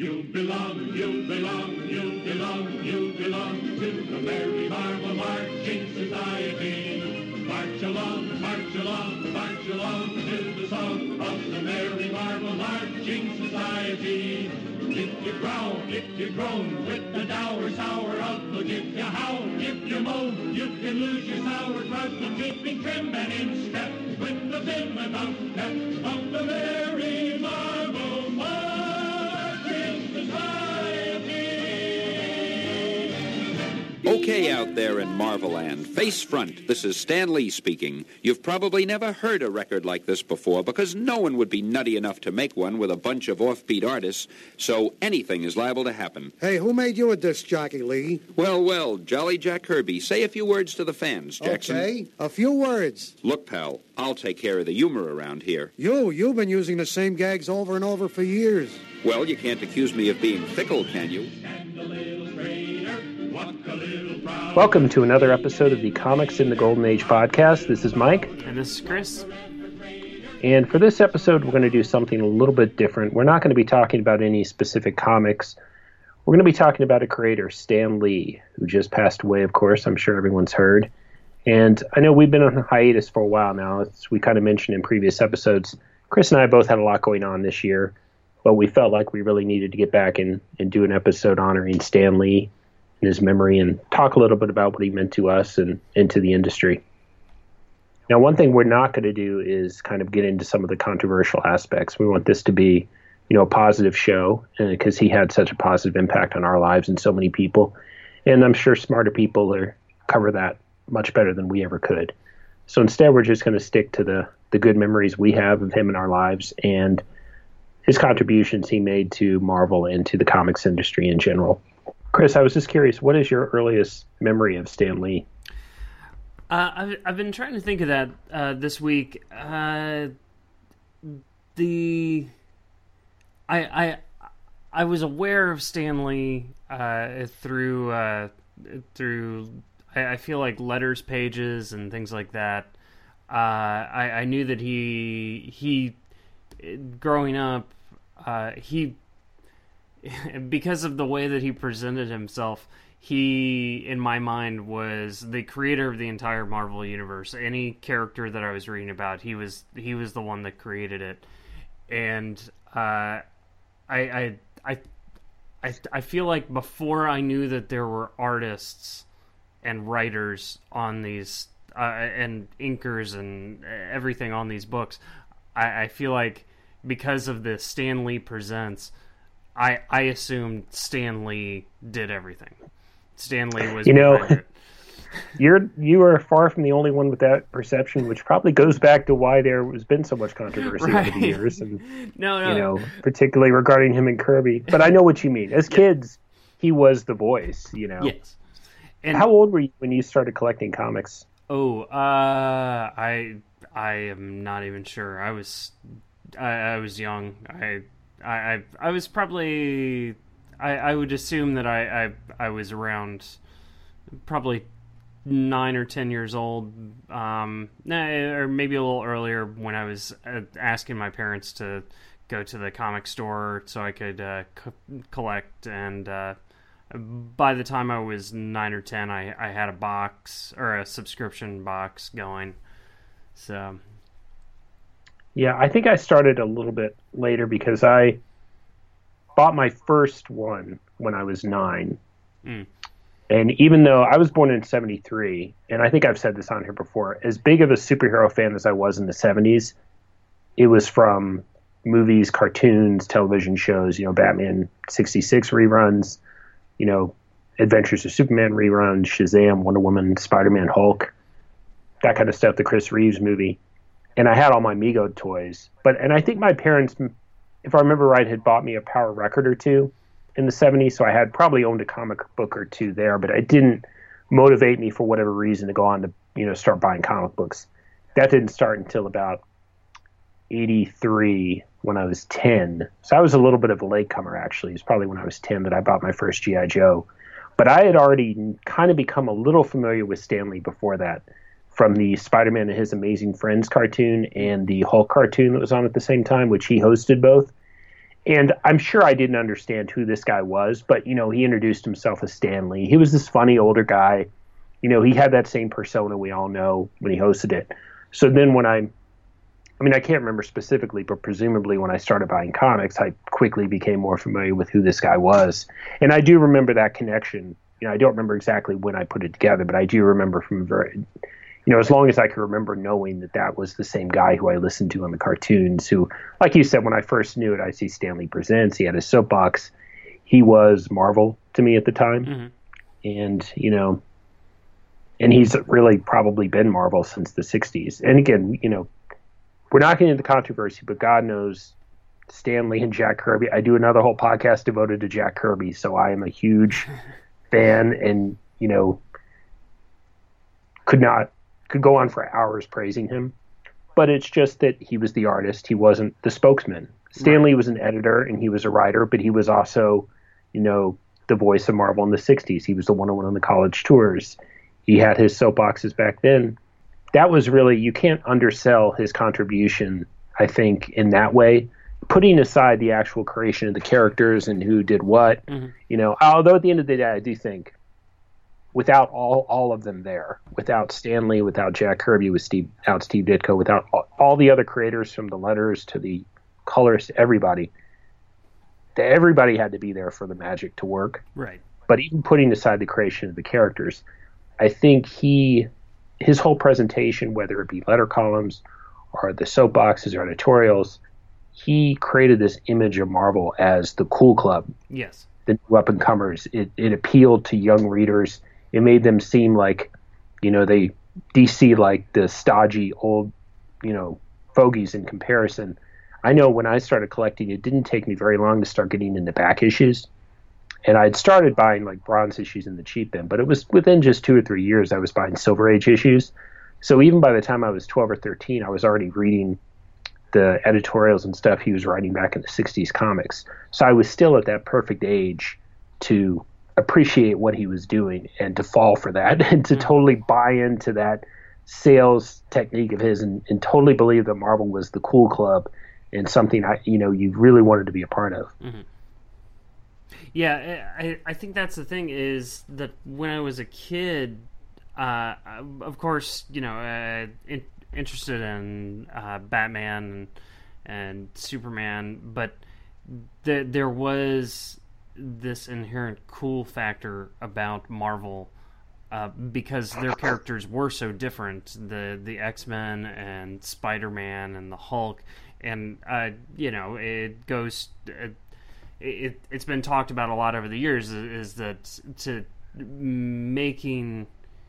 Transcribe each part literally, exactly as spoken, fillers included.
You belong, you belong, you belong, you belong to the Merry Marvel Marching Society. March along, march along, march along to the song of the Merry Marvel Marching Society. If you growl, if you groan, with the dour, sour outlook, if you howl, if you moan, you can lose your sauerkraut, but keeping trim and in step with the vim and outstep of the Merry Marvel Marching Society. Okay, out there in Marveland, face front, this is Stan Lee speaking. You've probably never heard a record like this before because no one would be nutty enough to make one with a bunch of offbeat artists, so anything is liable to happen. Hey, who made you a disc jockey, Lee? Well, well, Jolly Jack Kirby, say a few words to the fans, Jackson. Okay, a few words. Look, pal, I'll take care of the humor around here. You, you've been using the same gags over and over for years. Well, you can't accuse me of being fickle, can you? Welcome to another episode of the Comics in the Golden Age podcast. This is Mike. And this is Chris. And for this episode, we're going to do something a little bit different. We're not going to be talking about any specific comics. We're going to be talking about a creator, Stan Lee, who just passed away, of course. I'm sure everyone's heard. And I know we've been on hiatus for a while now. As we kind of mentioned in previous episodes, Chris and I both had a lot going on this year, but we felt like we really needed to get back and, and do an episode honoring Stan Lee and his memory and talk a little bit about what he meant to us and, and to the industry. Now, one thing we're not going to do is kind of get into some of the controversial aspects. We want this to be, you know, a positive show because he had such a positive impact on our lives and so many people. And I'm sure smarter people are cover that much better than we ever could. So instead, we're just going to stick to the, the good memories we have of him in our lives and his contributions he made to Marvel and to the comics industry in general. Chris, I was just curious, what is your earliest memory of Stan Lee? Uh, I've, I've been trying to think of that uh, this week. Uh, the I I I was aware of Stan Lee uh, through uh, through I, I feel like letters pages and things like that. Uh, I, I knew that he he growing up uh, he. because of the way that he presented himself, he, in my mind, was the creator of the entire Marvel universe. Any character that I was reading about, he was he was the one that created it. And uh, I, I I I I feel like before I knew that there were artists and writers on these uh, and inkers and everything on these books, I, I feel like because of the Stan Lee Presents, I, I assumed Stan Lee did everything. Stan Lee was, you know, it. you're you are far from the only one with that perception, which probably goes back to why there has been so much controversy right. over the years, and no, no, you know, particularly regarding him and Kirby. But I know what you mean. As kids, he was the voice. You know. Yes. And how old were you when you started collecting comics? Oh, uh, I I am not even sure. I was I, I was young. I. I, I I was probably I, I would assume that I, I I was around probably nine or ten years old, um, or maybe a little earlier when I was asking my parents to go to the comic store so I could uh, co- collect. And uh, by the time I was nine or ten, I, I had a box or a subscription box going. So. Yeah, I think I started a little bit later because I bought my first one when I was nine. Mm. And even though I was born in seventy-three, and I think I've said this on here before, as big of a superhero fan as I was in the seventies, it was from movies, cartoons, television shows, you know, Batman sixty-six reruns, you know, Adventures of Superman reruns, Shazam, Wonder Woman, Spider-Man, Hulk, that kind of stuff, the Chris Reeves movie. And I had all my Mego toys. But and I think my parents, if I remember right, had bought me a Power record or two in the seventies, so I had probably owned a comic book or two there, but it didn't motivate me for whatever reason to go on to, you know, start buying comic books. That didn't start until about eighty-three when I was ten. So I was a little bit of a latecomer, actually. It's probably when I was ten that I bought my first G I. Joe. But I had already kind of become a little familiar with Stan Lee before that, from the Spider-Man and His Amazing Friends cartoon and the Hulk cartoon that was on at the same time, which he hosted both. And I'm sure I didn't understand who this guy was, but, you know, he introduced himself as Stan Lee. He was this funny older guy. You know, he had that same persona we all know when he hosted it. So then when I, I mean, I can't remember specifically, but presumably when I started buying comics, I quickly became more familiar with who this guy was. And I do remember that connection. You know, I don't remember exactly when I put it together, but I do remember from very, you know, as long as I can remember knowing that that was the same guy who I listened to on the cartoons, who, like you said, when I first knew it, I see Stan Lee Presents, he had his soapbox. He was Marvel to me at the time. Mm-hmm. And, you know, and he's really probably been Marvel since the sixties. And again, you know, we're not getting into controversy, but God knows Stan Lee and Jack Kirby. I do another whole podcast devoted to Jack Kirby, so I am a huge fan and, you know, could not, could go on for hours praising him. But it's just that he was the artist. He wasn't the spokesman. Stan right. Lee was an editor and he was a writer, but he was also, you know, the voice of Marvel in the sixties. He was the one who went on the college tours. He had his soapboxes back then. That was really, you can't undersell his contribution, I think, in that way. Putting aside the actual creation of the characters and who did what, mm-hmm. you know, although at the end of the day, I do think without all, all of them there, without Stan Lee, without Jack Kirby, with Steve, without Steve Ditko, without all, all the other creators from the letters to the colors to everybody, everybody had to be there for the magic to work. Right. But even putting aside the creation of the characters, I think he, his whole presentation, whether it be letter columns or the soapboxes or editorials, he created this image of Marvel as the cool club. Yes. The new up-and-comers. It, it appealed to young readers. It made them seem like, you know, they D C like the stodgy old, you know, fogies in comparison. I know when I started collecting, it didn't take me very long to start getting into back issues. And I'd started buying like bronze issues in the cheap bin, but it was within just two or three years I was buying Silver Age issues. So even by the time I was twelve or thirteen, I was already reading the editorials and stuff he was writing back in the sixties comics. So I was still at that perfect age to appreciate what he was doing and to fall for that and to totally buy into that sales technique of his and, and totally believe that Marvel was the cool club and something I, you know, you really wanted to be a part of. Mm-hmm. Yeah, I, I think that's the thing is that when I was a kid, uh, of course, you know, uh, in, interested in uh, Batman and, and Superman, but th- there was this inherent cool factor about Marvel uh, because their characters were so different. The the X-Men and Spider-Man and the Hulk, and uh, you know, it goes. Uh, It, it's been talked about a lot over the years is, is that to making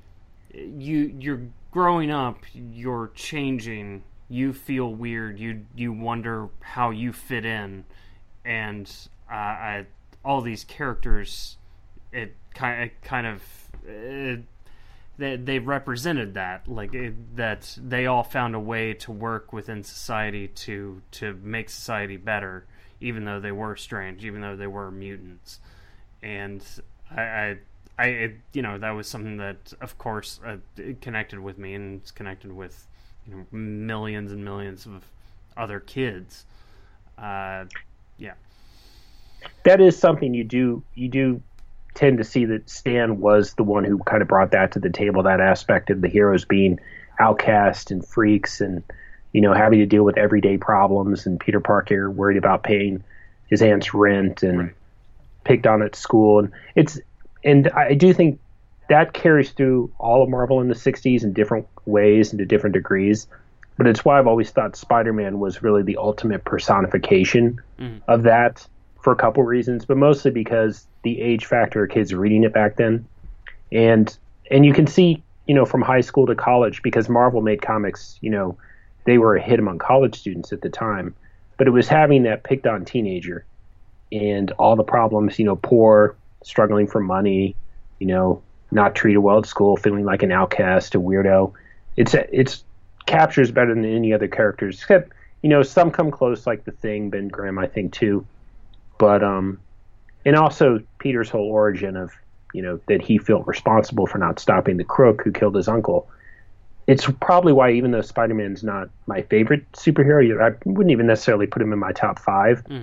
you you're growing up, you're changing, you feel weird, you you wonder how you fit in, and uh, I, all these characters, it kind it kind of it, they they represented that like it, that they all found a way to work within society to to make society better. Even though they were strange, even though they were mutants, and I, I, I it, you know, that was something that, of course, uh, it connected with me, and it's connected with, you know, millions and millions of other kids. Uh, yeah, that is something you do. You do tend to see that Stan was the one who kind of brought that to the table. That aspect of the heroes being outcast and freaks and, you know, having to deal with everyday problems, and Peter Parker worried about paying his aunt's rent and right. picked on at school. And it's, and I do think that carries through all of Marvel in the sixties in different ways and to different degrees. But it's why I've always thought Spider-Man was really the ultimate personification mm. of that for a couple reasons, but mostly because the age factor of kids reading it back then. And, and you can see, you know, from high school to college, because Marvel made comics, you know, they were a hit among college students at the time, but it was having that picked on teenager and all the problems, you know, poor, struggling for money, you know, not treated well at school, feeling like an outcast, a weirdo. It's, it's captures better than any other characters, except, you know, some come close like The Thing, Ben Grimm, I think too. But, um, and also Peter's whole origin of, you know, that he felt responsible for not stopping the crook who killed his uncle. It's probably why, even though Spider-Man's not my favorite superhero, I wouldn't even necessarily put him in my top five. Mm.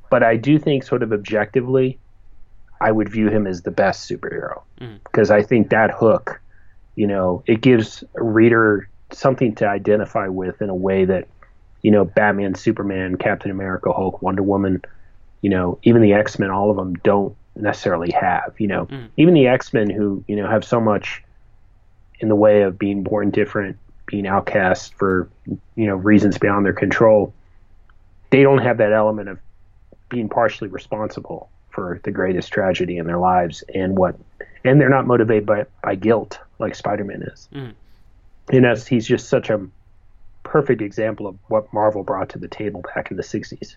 but I do think sort of objectively, I would view him as the best superhero because mm. I think that hook, you know, it gives a reader something to identify with in a way that, you know, Batman, Superman, Captain America, Hulk, Wonder Woman, you know, even the X-Men, all of them don't necessarily have, you know, mm. even the X-Men who, you know, have so much in the way of being born different, being outcast for, you know, reasons beyond their control. They don't have that element of being partially responsible for the greatest tragedy in their lives and what, and they're not motivated by, by guilt like Spider-Man is. Mm. And as he's just such a perfect example of what Marvel brought to the table back in the sixties.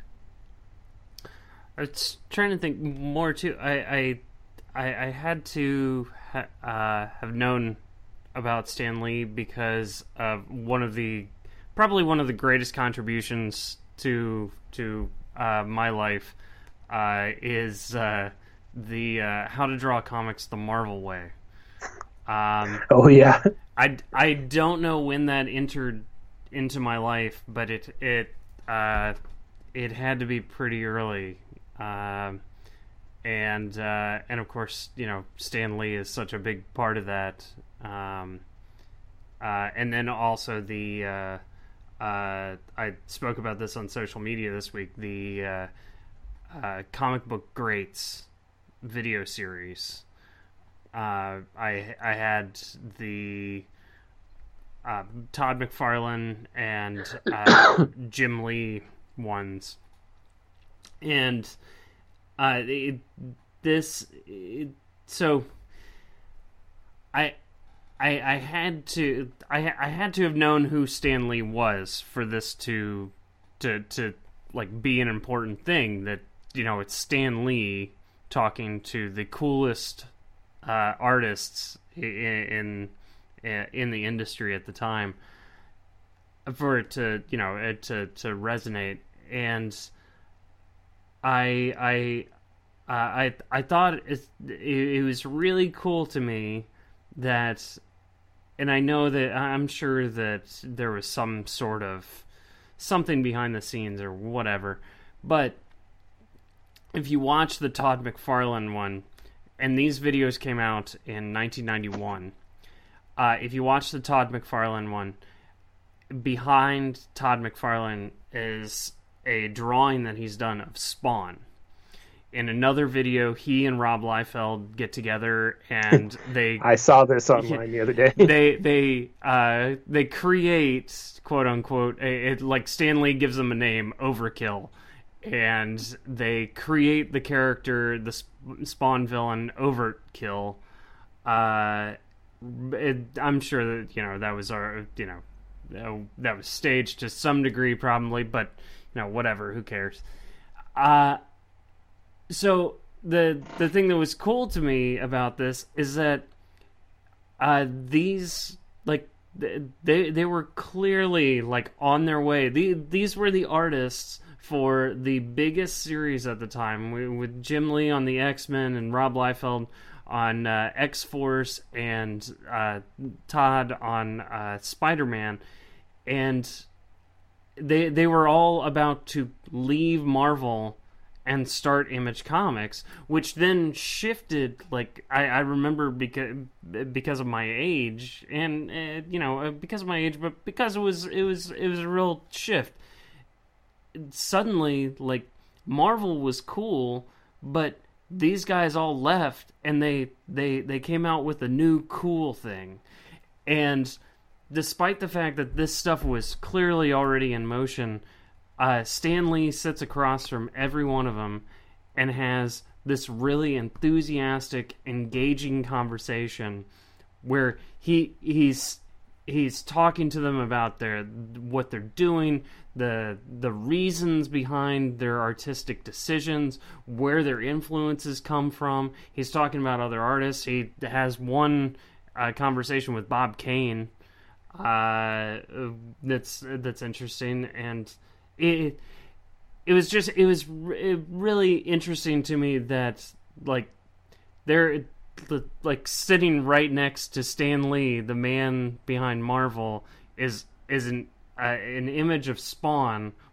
I was trying to think more too. I I, I, I had to ha- uh, have known about Stan Lee because of one of the, probably one of the greatest contributions to to uh, my life uh, is uh, the uh, How to Draw Comics the Marvel Way. Um, oh yeah, I, I don't know when that entered into my life, but it it uh, it had to be pretty early, uh, and uh, and of course, you know, Stan Lee is such a big part of that, um, uh, and then also the uh, uh, I spoke about this on social media this week, the uh, uh, Comic Book Greats video series. Uh, I I had the uh, Todd McFarlane and uh, Jim Lee ones, and uh, it, this it, so I, I I had to I I had to have known who Stan Lee was for this to to to like be an important thing. That, you know, it's Stan Lee talking to the coolest Uh, artists in, in in the industry at the time, for it to, you know, it to to resonate. And I I uh, I I thought it, it was really cool to me that, and I know that I'm sure that there was some sort of something behind the scenes or whatever, but if you watch the Todd McFarlane one, and these videos came out in nineteen ninety-one. Uh, if you watch the Todd McFarlane one, behind Todd McFarlane is a drawing that he's done of Spawn. In another video, he and Rob Liefeld get together and they... I saw this online the other day. they they uh, they create, quote unquote, a, it, like Stan Lee gives them a name, Overkill. And they create the character, the Spawn villain, Overkill. Uh, it, I'm sure that, you know, that was our, you know, uh, that was staged to some degree, probably, but, you know, whatever, who cares? Uh, so the the thing that was cool to me about this is that uh, these, like, they they were clearly, like, on their way. The, these were the artists for the biggest series at the time, with Jim Lee on the X-Men and Rob Liefeld on uh, X-Force and uh, Todd on uh, Spider-Man. And they they were all about to leave Marvel and start Image Comics, which then shifted, like, I, I remember because because of my age, and, uh, you know, because of my age, but because it was it was it was a real shift. Suddenly, like, Marvel was cool, but these guys all left, and they they they came out with a new cool thing. And despite the fact that this stuff was clearly already in motion, uh, Stan Lee sits across from every one of them and has this really enthusiastic, engaging conversation where he he's he's talking to them about their what they're doing, the the reasons behind their artistic decisions, where their influences come from. He's talking about other artists. He has one uh, conversation with Bob Kane uh, that's that's interesting, and it it was just it was re- really interesting to me that, like, they're like sitting right next to Stan Lee, the man behind Marvel, is is an uh, an image of Spawn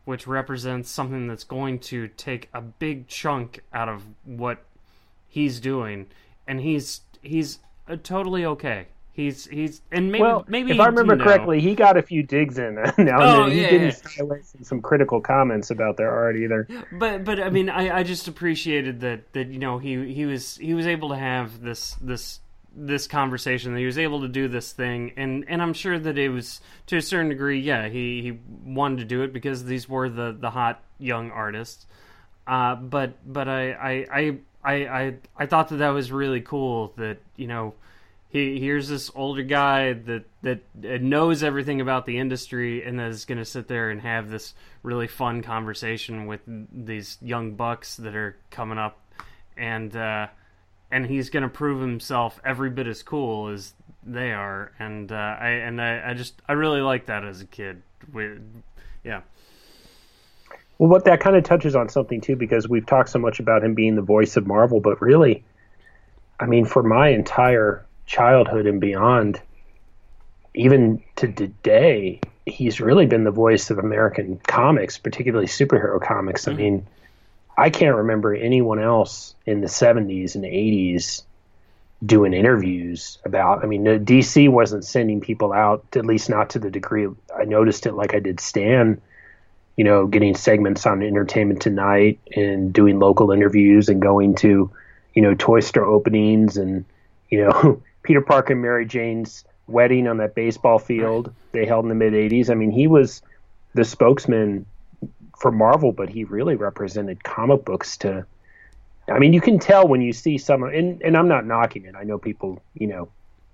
which represents something that's going to take a big chunk out of what he's doing, and he's he's uh, totally okay. He's he's and maybe well, maybe if I remember you know, correctly, he got a few digs in now and Oh, then. He yeah, didn't yeah. shy away from some critical comments about their art either. But but I mean, I, I just appreciated that that you know he he was he was able to have this this this conversation, that he was able to do this thing, and and I'm sure that it was to a certain degree, yeah, he he wanted to do it because these were the the hot young artists. Uh, but but I I I I I, I thought that that was really cool that you know. He here's this older guy that that knows everything about the industry, and that is going to sit there and have this really fun conversation with these young bucks that are coming up, and uh, and he's going to prove himself every bit as cool as they are. And uh, I and I, I just I really liked that as a kid. We, yeah. Well, what that kind of touches on something too, because we've talked so much about him being the voice of Marvel, but really, I mean, for my entire childhood and beyond, even to today, he's really been the voice of American comics, particularly superhero comics. Mm-hmm. I mean, I can't remember anyone else in the seventies and eighties doing interviews about, I mean, D C wasn't sending people out, at least not to the degree I noticed it like I did Stan, you know, getting segments on Entertainment Tonight and doing local interviews and going to, you know, toy store openings and, you know, Peter Parker and Mary Jane's wedding on that baseball field they held in the mid-eighties. I mean, he was the spokesman for Marvel, but he really represented comic books to, I mean, you can tell when you see some, and, and I'm not knocking it. I know people, you know,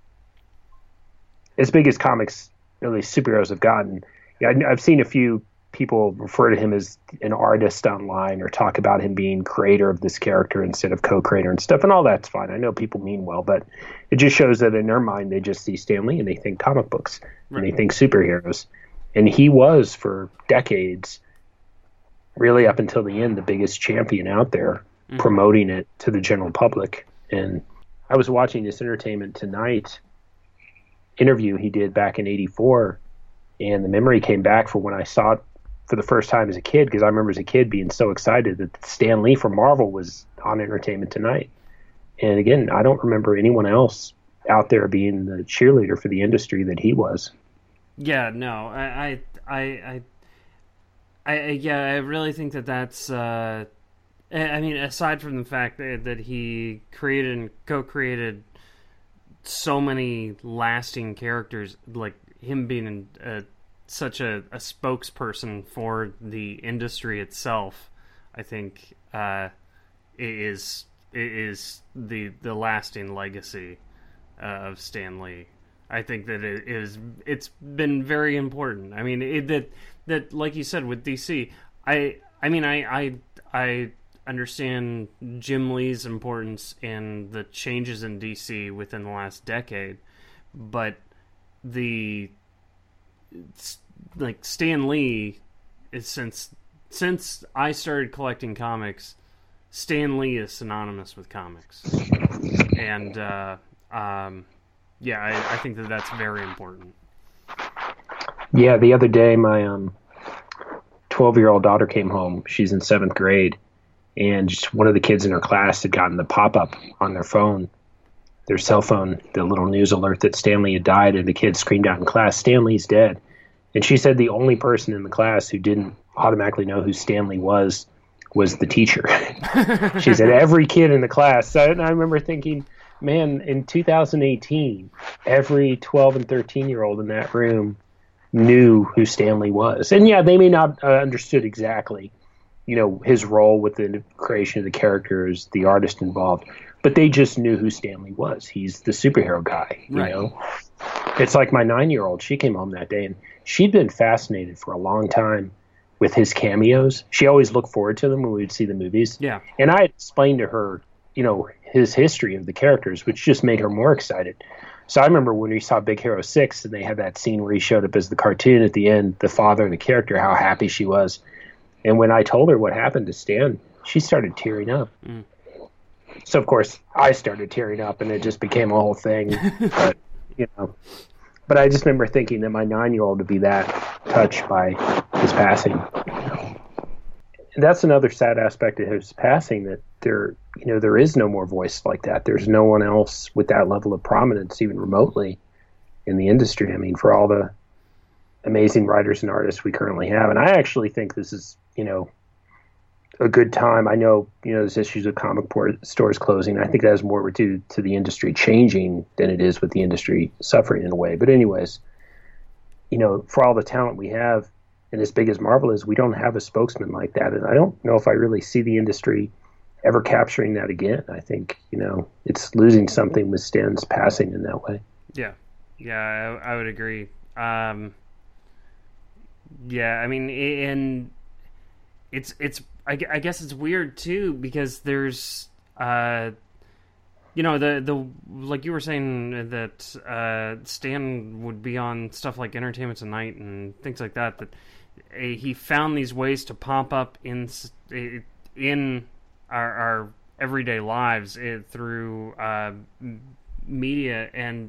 as big as comics, really superheroes have gotten, yeah, I've seen a few people refer to him as an artist online or talk about him being creator of this character instead of co-creator and stuff, and all that's fine. I know people mean well, but it just shows that in their mind they just see Stan Lee and they think comic books right. and they think superheroes. And he was for decades, really up until the end, the biggest champion out there, mm-hmm. promoting it to the general public. And I was watching this Entertainment Tonight interview he did back in eighty-four, and the memory came back for when I saw it for the first time as a kid, because I remember as a kid being so excited that Stan Lee from Marvel was on Entertainment Tonight. And again, I don't remember anyone else out there being the cheerleader for the industry that he was. Yeah, no, I, I, I, I, I yeah, I really think that that's, uh, I mean, aside from the fact that, that he created and co-created so many lasting characters, like him being a such a, a spokesperson for the industry itself, I think uh, is is the the lasting legacy uh, of Stan Lee. I think that it is it's been very important. I mean, it, that that like you said with D C, I I mean I I I understand Jim Lee's importance in the changes in D C within the last decade, but the like Stan Lee is since since I started collecting comics, Stan Lee is synonymous with comics, and uh, um, yeah, I, I think that that's very important. Yeah, the other day my um twelve-year-old daughter came home. She's in seventh grade, and just one of the kids in her class had gotten the pop-up on their phone. Their cell phone, the little news alert that Stan Lee had died, and the kid screamed out in class, "Stan Lee's dead." And she said the only person in the class who didn't automatically know who Stan Lee was was the teacher. She said every kid in the class. So, and I remember thinking, man, in two thousand eighteen, every twelve and thirteen-year-old in that room knew who Stan Lee was. And yeah, they may not uh, understood exactly, you know, his role with the creation of the characters, the artist involved, but they just knew who Stan Lee was. He's the superhero guy, you right. know. It's like my nine-year-old. She came home that day, and she'd been fascinated for a long time with his cameos. She always looked forward to them when we would see the movies. Yeah. And I explained to her, you know, his history of the characters, which just made her more excited. So I remember when we saw Big Hero six, and they had that scene where he showed up as the cartoon at the end, the father of the character, how happy she was. And when I told her what happened to Stan, she started tearing up. Mm. So, of course, I started tearing up, and it just became a whole thing. But, you know, but I just remember thinking that my nine-year-old would be that touched by his passing. and that's another sad aspect of his passing, that there, you know, there is no more voice like that. There's no one else with that level of prominence, even remotely, in the industry. I mean, for all the amazing writers and artists we currently have. And I actually think this is, you know, a good time. I know, you know, there's issues with comic stores closing. I think that has more to do to the industry changing than it is with the industry suffering in a way. But anyways, you know, for all the talent we have, and as big as Marvel is, we don't have a spokesman like that. And I don't know if I really see the industry ever capturing that again. I think, you know, it's losing something with Stan's passing in that way. Yeah. Yeah, I, I would agree. Um, yeah, I mean, and it's, it's, I, I guess it's weird too, because there's, uh, you know, the, the, like you were saying that, uh, Stan would be on stuff like Entertainment Tonight and things like that, that uh, he found these ways to pop up in, in our, our everyday lives uh, through, uh, media. And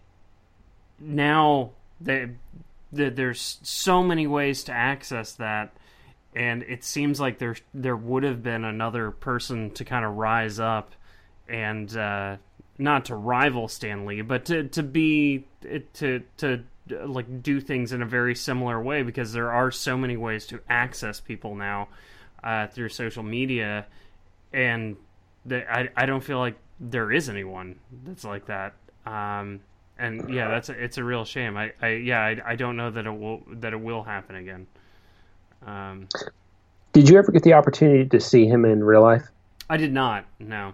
now they, the, there's so many ways to access that. And it seems like there there would have been another person to kind of rise up and uh, not to rival Stan Lee, but to to be to to like do things in a very similar way, because there are so many ways to access people now uh, through social media, and the, I I don't feel like there is anyone that's like that. Um, and yeah, that's a, it's a real shame. I, I yeah I, I don't know that it will that it will happen again. Um, did you ever get the opportunity to see him in real life? I did not, no.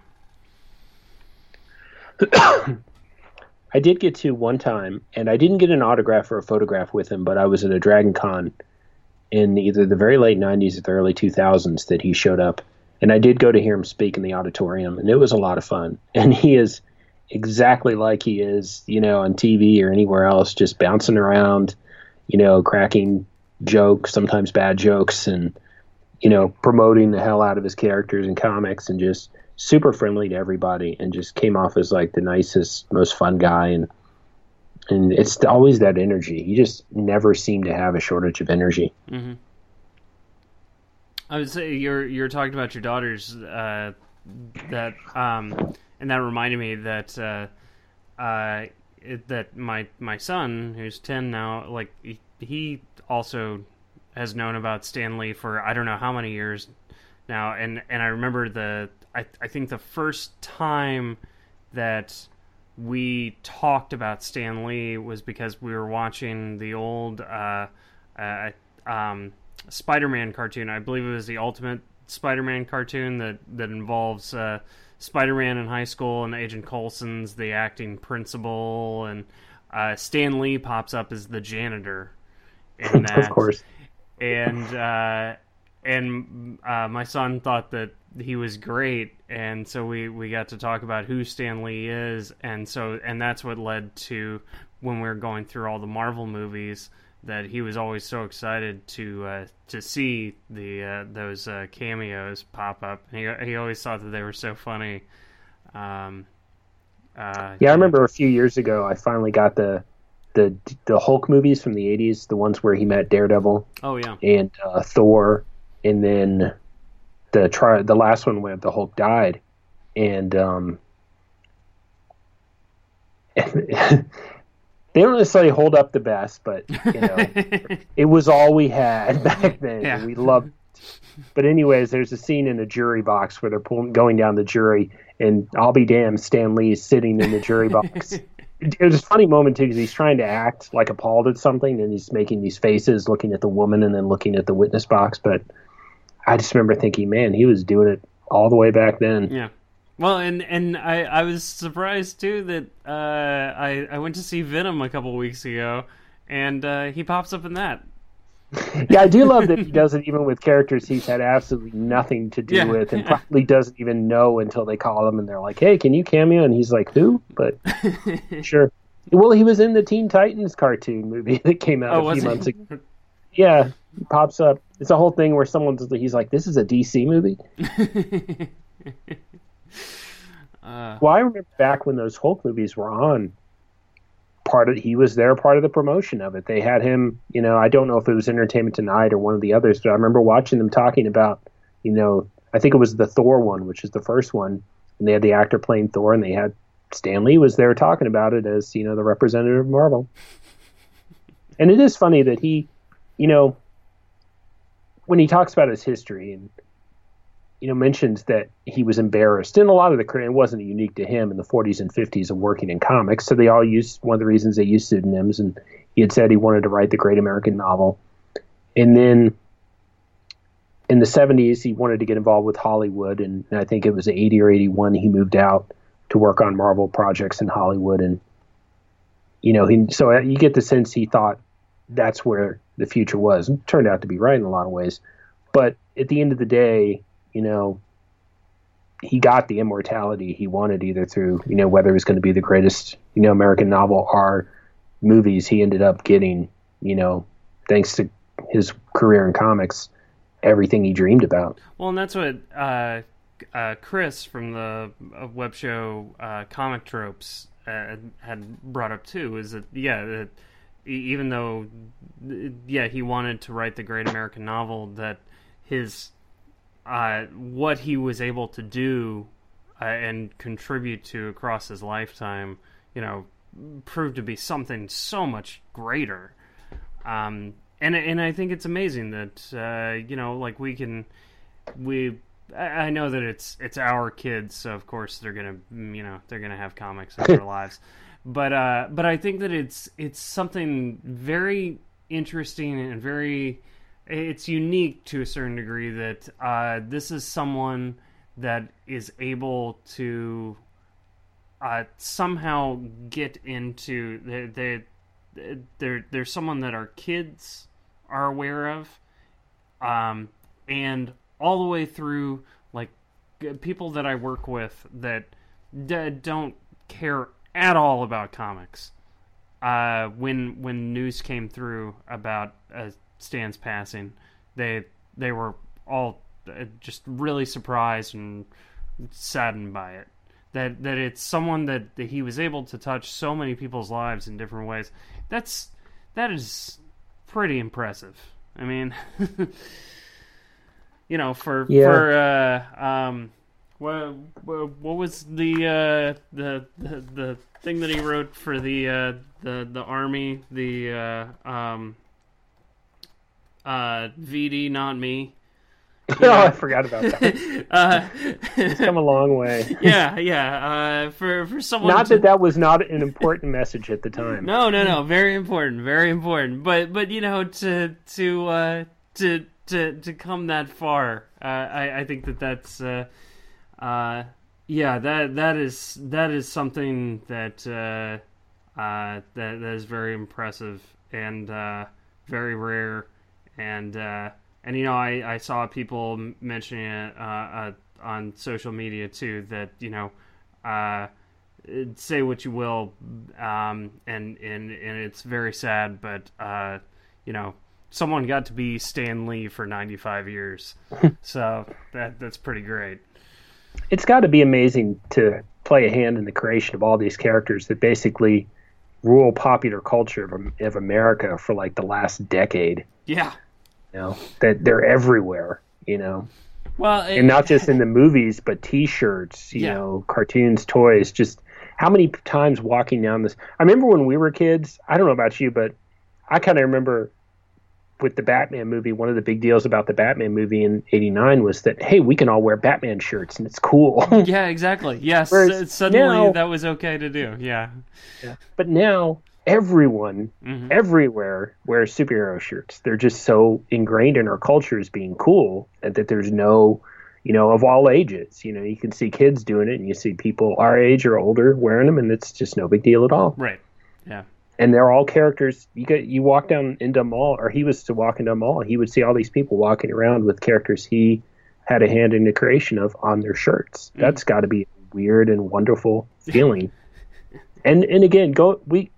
I did get to one time, and I didn't get an autograph or a photograph with him, but I was at a Dragon Con in either the very late nineties or the early two thousands that he showed up, and I did go to hear him speak in the auditorium, and it was a lot of fun. And he is exactly like he is, you know, on T V or anywhere else, just bouncing around, you know, cracking jokes, sometimes bad jokes, and, you know, promoting the hell out of his characters and comics, and just super friendly to everybody, and just came off as like the nicest, most fun guy. And and it's always that energy. He just never seemed to have a shortage of energy. Mm-hmm. I would say you're you're talking about your daughters, uh, that um, and that reminded me that uh, uh, it, that my my son, who's ten now, like he, he also has known about Stan Lee for I don't know how many years now, and and I remember the I I think the first time that we talked about Stan Lee was because we were watching the old uh, uh, um, Spider-Man cartoon. I believe it was the Ultimate Spider-Man cartoon that that involves uh, Spider-Man in high school, and Agent Coulson's the acting principal, and uh, Stan Lee pops up as the janitor in that. Of course. And uh, and uh, my son thought that he was great, and so we, we got to talk about who Stan Lee is, and so and that's what led to when we were going through all the Marvel movies, that he was always so excited to uh, to see the uh, those uh, cameos pop up. He he always thought that they were so funny. Um, uh, yeah, I remember a few years ago I finally got the the the Hulk movies from the eighties, the ones where he met Daredevil. Oh yeah, and uh, Thor, and then the tri- the last one where the Hulk died, and um, they don't necessarily hold up the best, but you know, it was all we had back then. Yeah. And we loved it. But anyways, there's a scene in the jury box where they're pulling, going down the jury, and I'll be damned, Stan Lee is sitting in the jury box. It was a funny moment too, because he's trying to act like appalled at something, and he's making these faces, looking at the woman and then looking at the witness box. But I just remember thinking, man, he was doing it all the way back then. Yeah. Well, and, and I, I was surprised too that uh, I I went to see Venom a couple weeks ago, and uh, he pops up in that. Yeah, I do love that he does it even with characters he's had absolutely nothing to do Yeah. with, and probably doesn't even know until they call him and they're like, hey, can you cameo? And he's like, who? But sure. Well, he was in the Teen Titans cartoon movie that came out Oh, a was few he? months ago. Yeah, he pops up. It's a whole thing where someone's he's like, this is a D C movie? uh, Well, I remember back when those Hulk movies were on, part of he was there, part of the promotion of it. They had him, you know, I don't know if it was Entertainment Tonight or one of the others, but I remember watching them talking about you know, I think it was the Thor one, which is the first one, and they had the actor playing Thor, and they had Stan Lee was there talking about it as, you know, the representative of Marvel. And it is funny that he, you know, when he talks about his history and, you know, mentions that he was embarrassed, and a lot of the, it wasn't unique to him in the forties and fifties of working in comics, so they all used, one of the reasons they used pseudonyms, and he had said he wanted to write the great American novel. And then in the seventies, he wanted to get involved with Hollywood, and, and I think it was eighty or eighty-one he moved out to work on Marvel projects in Hollywood. And, you know, he, so you get the sense he thought that's where the future was. It turned out to be right in a lot of ways. But at the end of the day, you know, he got the immortality he wanted, either through, you know, whether it was going to be the greatest, you know, American novel or movies. He ended up getting, you know, thanks to his career in comics, everything he dreamed about. Well, and that's what uh, uh, Chris from the uh, web show uh, Comic Tropes uh, had brought up too, is that, yeah, that even though, yeah, he wanted to write the great American novel, that his uh, what he was able to do uh, and contribute to across his lifetime, you know, proved to be something so much greater. Um, and and I think it's amazing that uh, you know, like we can we. I know that it's it's our kids, so of course they're gonna, you know, they're gonna have comics in their lives. But uh, but I think that it's it's something very interesting and very, it's unique to a certain degree that uh, this is someone that is able to uh, somehow get into they they they're they're someone that our kids are aware of, um, and all the way through, like, people that I work with that d- don't care at all about comics. Uh, when when news came through about uh, Stan's passing, they they were all just really surprised and saddened by it. That that it's someone that, that he was able to touch so many people's lives in different ways. That's that is pretty impressive. I mean, you know, for yeah. for uh, um, what what was the uh, the, the the thing that he wrote for the uh, the the army, the uh, um, uh, V D, not me. Oh, I forgot about that. uh, It's come a long way. yeah, yeah. Uh, for for someone, not to... that that was not an important message at the time. No, no, no. Very important, very important. But but you know, to to uh, to to to come that far, uh, I I think that that's uh, uh, yeah, that that is that is something that uh, uh, that that is very impressive and uh, very rare, and. Uh, And, you know, I, I saw people mentioning it uh, uh, on social media, too, that, you know, uh, say what you will, um, and, and, and it's very sad, but, uh, you know, someone got to be Stan Lee for ninety-five years. So that that's pretty great. It's got to be amazing to play a hand in the creation of all these characters that basically rule popular culture of, of America for, like, the last decade. Yeah. You know, that they're everywhere, you know. Well, it, and not just in the movies, but T-shirts, you yeah. know, cartoons, toys. Just how many times walking down this? I remember when we were kids. I don't know about you, but I kind of remember with the Batman movie. One of the big deals about the Batman movie in eighty-nine was that, hey, we can all wear Batman shirts and it's cool. Yeah, exactly. Yes, Whereas suddenly now, that was okay to do. Yeah. yeah. But now everyone, mm-hmm. everywhere wears superhero shirts. They're just so ingrained in our culture as being cool that, that there's no, you know, of all ages. You know, you can see kids doing it and you see people our age or older wearing them, and it's just no big deal at all. Right. Yeah. And they're all characters. You get you walk down into a mall, or he was to walk into a mall, he would see all these people walking around with characters he had a hand in the creation of on their shirts. Mm-hmm. That's got to be a weird and wonderful feeling. and and again, go we.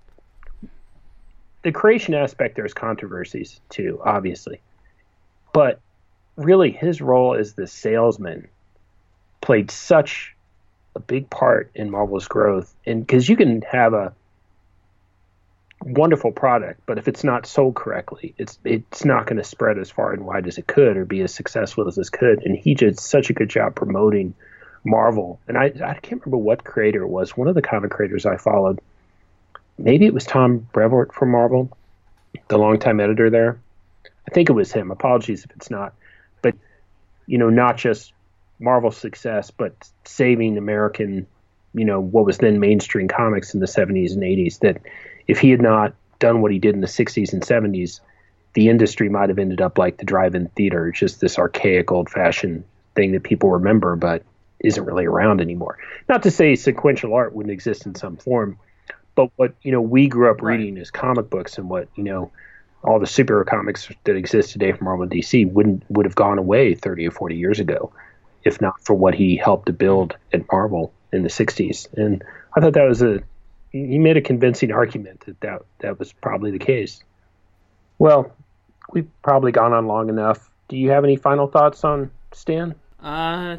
The creation aspect, there's controversies too, obviously. But really, his role as the salesman played such a big part in Marvel's growth. And because you can have a wonderful product, but if it's not sold correctly, it's it's not going to spread as far and wide as it could or be as successful as it could. And he did such a good job promoting Marvel. And I, I can't remember what creator it was. One of the comic creators I followed, maybe it was Tom Brevoort from Marvel, the longtime editor there. I think it was him. Apologies if it's not. But, you know, not just Marvel's success, but saving American, you know, what was then mainstream comics in the seventies and eighties, that if he had not done what he did in the sixties and seventies, the industry might have ended up like the drive-in theater, just this archaic, old-fashioned thing that people remember, but isn't really around anymore. Not to say sequential art wouldn't exist in some form, but what, you know, we grew up Right. reading as comic books, and what, you know, all the superhero comics that exist today from Marvel and D C wouldn't would have gone away thirty or forty years ago, if not for what he helped to build at Marvel in the sixties. And I thought that was a, he made a convincing argument that that, that was probably the case. Well, we've probably gone on long enough. Do you have any final thoughts on Stan? Uh,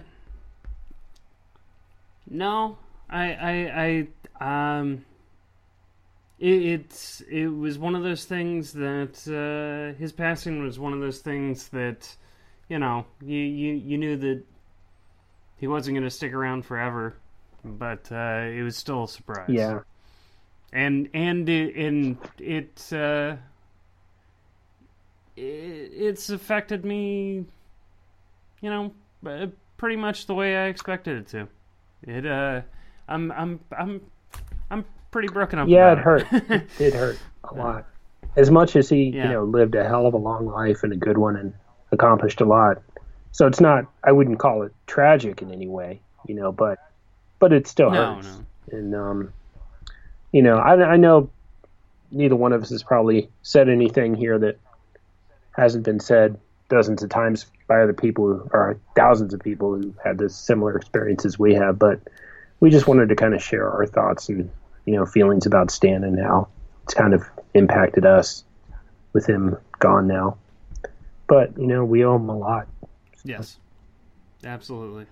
no, I, I, I, um, it, it's, it was one of those things that, uh, his passing was one of those things that, you know, you, you, you knew that he wasn't going to stick around forever, but, uh, it was still a surprise. Yeah. And, and it, and it, uh, it, it's affected me, you know, uh, pretty much the way I expected it to. It, uh, I'm, I'm, I'm, I'm pretty broken up. Yeah, it about hurt. It did hurt a lot. As much as he, Yeah. you know, lived a hell of a long life and a good one and accomplished a lot. So it's not, I wouldn't call it tragic in any way, you know, but, but it still No, hurts. no. And, um, you know, I, I know neither one of us has probably said anything here that hasn't been said dozens of times by other people who, or thousands of people who had this similar experience as we have, but we just wanted to kind of share our thoughts and, you know, feelings about Stan and how it's kind of impacted us with him gone now. But, you know, we owe him a lot. Yes, absolutely.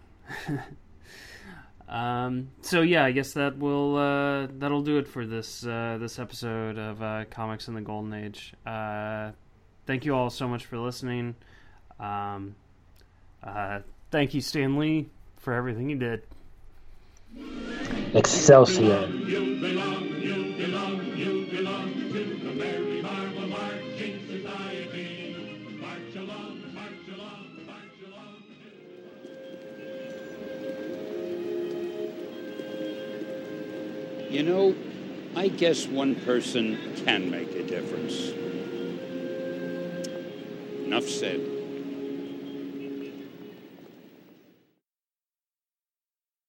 um, so yeah, I guess that will uh, that'll do it for this uh, this episode of uh, Comics in the Golden Age. Uh, thank you all so much for listening. Um, uh, thank you, Stan Lee, for everything you did. Excelsior. You belong, you belong, you belong to the Merry Marvel Marching Society. March along, march along, march along. You know, I guess one person can make a difference. Enough said.